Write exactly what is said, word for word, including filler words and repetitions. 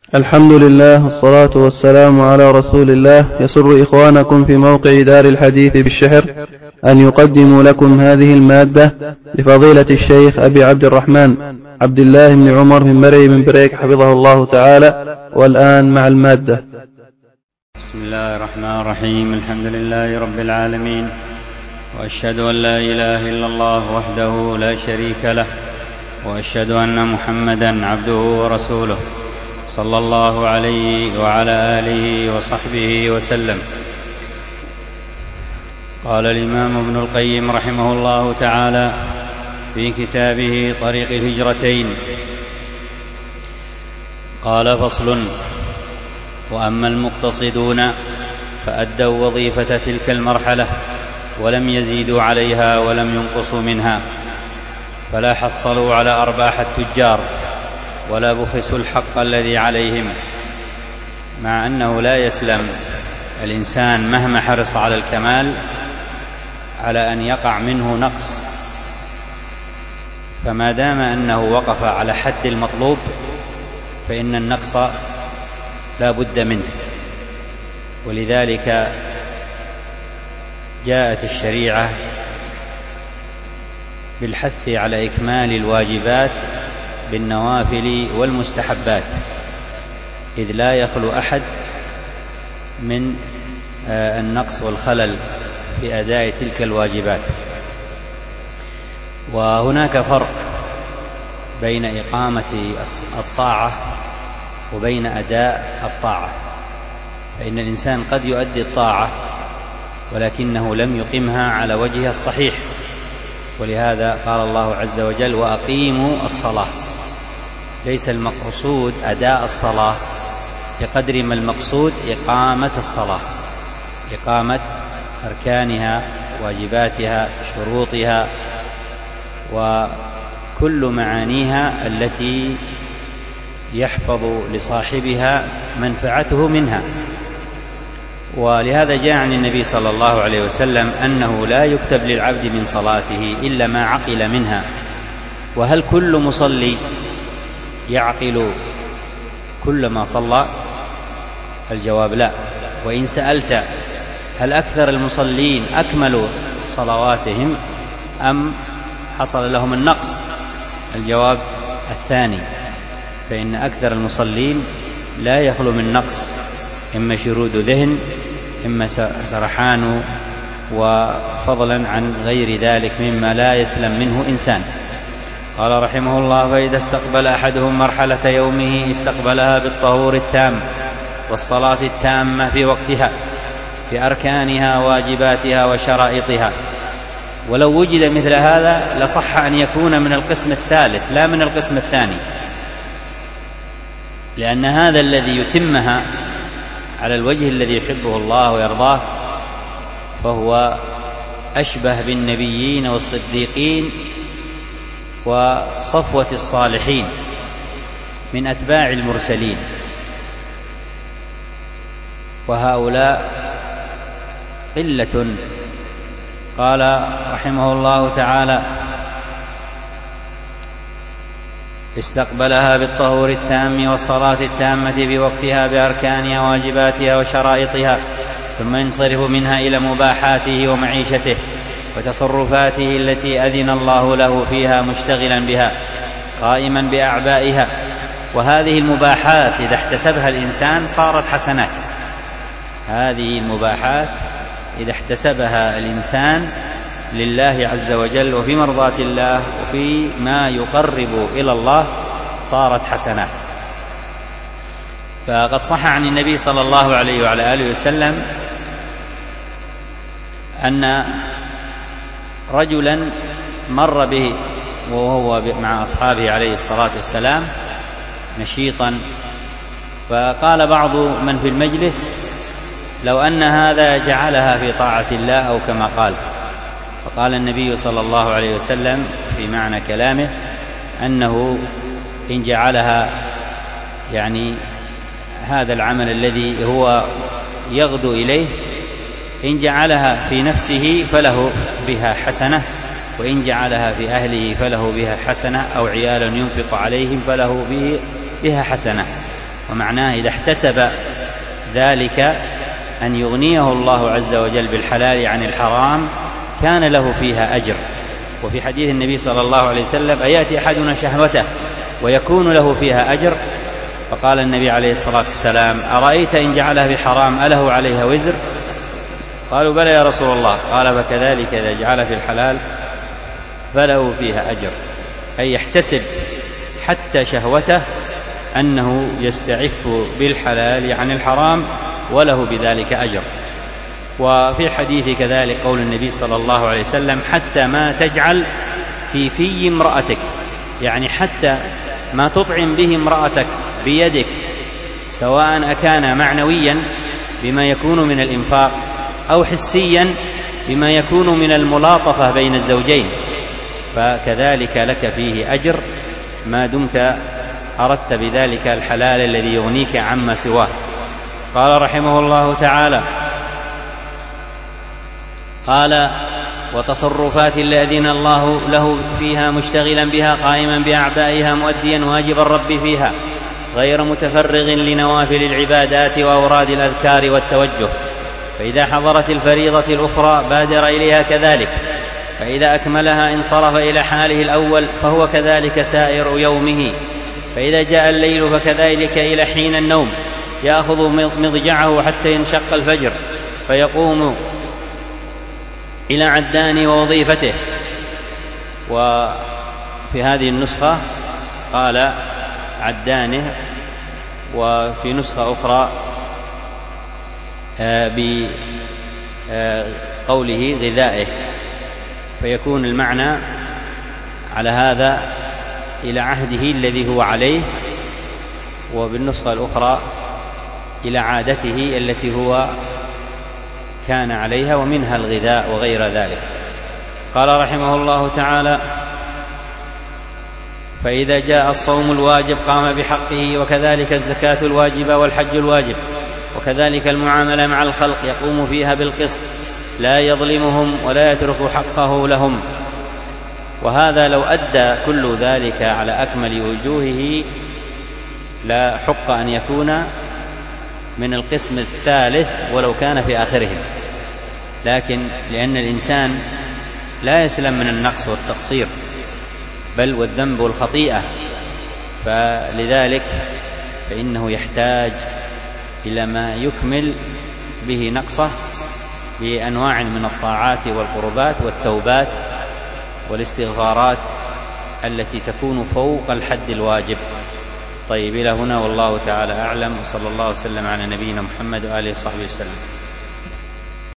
الحمد لله والصلاة والسلام على رسول الله. يسر إخوانكم في موقع دار الحديث بالشحر أن يقدموا لكم هذه المادة لفضيلة الشيخ أبي عبد الرحمن عبد الله بن عمر بن مري بن بريك حفظه الله تعالى. والآن مع المادة. بسم الله الرحمن الرحيم. الحمد لله رب العالمين، وأشهد أن لا إله إلا الله وحده لا شريك له، وأشهد أن محمدا عبده ورسوله صلى الله عليه وعلى آله وصحبه وسلم. قال الإمام ابن القيم رحمه الله تعالى في كتابه طريق الهجرتين: قال: فصل. وأما المقتصدون فأدوا وظيفة تلك المرحلة ولم يزيدوا عليها ولم ينقصوا منها، فلا حصلوا على أرباح التجار ولا بخسوا الحق الذي عليهم، مع أنه لا يسلم الإنسان مهما حرص على الكمال على أن يقع منه نقص، فما دام أنه وقف على حد المطلوب فإن النقص لا بد منه. ولذلك جاءت الشريعة بالحث على إكمال الواجبات بالنوافل والمستحبات، إذ لا يخلو أحد من النقص والخلل في أداء تلك الواجبات. وهناك فرق بين إقامة الطاعة وبين أداء الطاعة، فإن الإنسان قد يؤدي الطاعة ولكنه لم يقمها على وجهها الصحيح، ولهذا قال الله عز وجل: وأقيموا الصلاة. ليس المقصود أداء الصلاة بقدر ما المقصود إقامة الصلاة، إقامة أركانها، واجباتها، شروطها، وكل معانيها التي يحفظ لصاحبها منفعته منها. ولهذا جاء عن النبي صلى الله عليه وسلم أنه لا يكتب للعبد من صلاته إلا ما عقل منها. وهل كل مصلي يعقل كل ما صلى؟ الجواب لا. وإن سألت هل أكثر المصلين أكملوا صلواتهم أم حصل لهم النقص؟ الجواب الثاني، فإن أكثر المصلين لا يخلو من نقص، إما شرود ذهن، إما سرحان، وفضلا عن غير ذلك مما لا يسلم منه إنسان. قال رحمه الله: فإذا استقبل أحدهم مرحلة يومه استقبلها بالطهور التام والصلاة التامة في وقتها بأركانها واجباتها وشرائطها. ولو وجد مثل هذا لصح أن يكون من القسم الثالث لا من القسم الثاني، لأن هذا الذي يتمها على الوجه الذي يحبه الله ويرضاه فهو أشبه بالنبيين والصديقين وصفوة الصالحين من أتباع المرسلين، وهؤلاء قلة. قال رحمه الله تعالى: استقبلها بالطهور التام والصلاة التامة بوقتها بأركانها واجباتها وشرائطها، ثم ينصرف منها إلى مباحاته ومعيشته وتصرفاته التي أذن الله له فيها مشتغلا بها قائما بأعبائها. وهذه المباحات إذا احتسبها الإنسان صارت حسنات. هذه المباحات إذا احتسبها الإنسان لله عز وجل وفي مرضاة الله وفي ما يقرب إلى الله صارت حسنات. فقد صح عن النبي صلى الله عليه وعلى آله وسلم أن رجلا مر به وهو مع أصحابه عليه الصلاة والسلام نشيطا، فقال بعض من في المجلس: لو أن هذا جعلها في طاعة الله، أو كما قال. فقال النبي صلى الله عليه وسلم في معنى كلامه أنه إن جعلها يعني هذا العمل الذي هو يغدو إليه، إن جعلها في نفسه فله بها حسنة، وإن جعلها في أهله فله بها حسنة، أو عيالا ينفق عليهم فله بها حسنة. ومعناه إذا احتسب ذلك أن يغنيه الله عز وجل بالحلال عن الحرام كان له فيها أجر. وفي حديث النبي صلى الله عليه وسلم: أيأتي أحدنا شهوته ويكون له فيها أجر؟ فقال النبي عليه الصلاة والسلام: أرأيت إن جعلها بحرام أله عليها وزر؟ قالوا: بلى يا رسول الله. قال: فكذلك إذا جعل في الحلال فله فيها أجر، أي يحتسب حتى شهوته أنه يستعف بالحلال عن الحرام وله بذلك أجر. وفي الحديث كذلك قول النبي صلى الله عليه وسلم: حتى ما تجعل في في امرأتك، يعني حتى ما تطعم به امرأتك بيدك، سواء أكان معنويا بما يكون من الإنفاق أو حسيا بما يكون من الملاطفة بين الزوجين، فكذلك لك فيه أجر ما دمت أردت بذلك الحلال الذي يغنيك عما سواه. قال رحمه الله تعالى: قال: وتصرفات التي أذن الله له فيها مشتغلا بها قائما بأعبائها مؤديا واجب الرب فيها غير متفرغ لنوافل العبادات وأوراد الأذكار والتوجه، فإذا حضرت الفريضة الأخرى بادر إليها كذلك، فإذا أكملها انصرف إلى حاله الأول فهو كذلك سائر يومه، فإذا جاء الليل فكذلك إلى حين النوم يأخذ مضجعه حتى ينشق الفجر فيقوم إلى عدان ووظيفته. وفي هذه النسخة قال عدانه، وفي نسخة أخرى بقوله غذائه، فيكون المعنى على هذا إلى عهده الذي هو عليه، وبالنسخة الأخرى إلى عادته التي هو كان عليها ومنها الغذاء وغير ذلك. قال رحمه الله تعالى: فإذا جاء الصوم الواجب قام بحقه، وكذلك الزكاة الواجبة والحج الواجب، وكذلك المعاملة مع الخلق يقوم فيها بالقسط لا يظلمهم ولا يترك حقه لهم. وهذا لو أدى كل ذلك على أكمل وجوهه لا حق أن يكون من القسم الثالث ولو كان في آخرهم، لكن لأن الإنسان لا يسلم من النقص والتقصير بل والذنب والخطيئة، فلذلك فإنه يحتاج إلى ما يكمل به نقصه بأنواع من الطاعات والقربات والتوبات والاستغفارات التي تكون فوق الحد الواجب. طيب، إلى هنا والله تعالى أعلم، وصلى الله وسلم على نبينا محمد وآله وصحبه وسلم.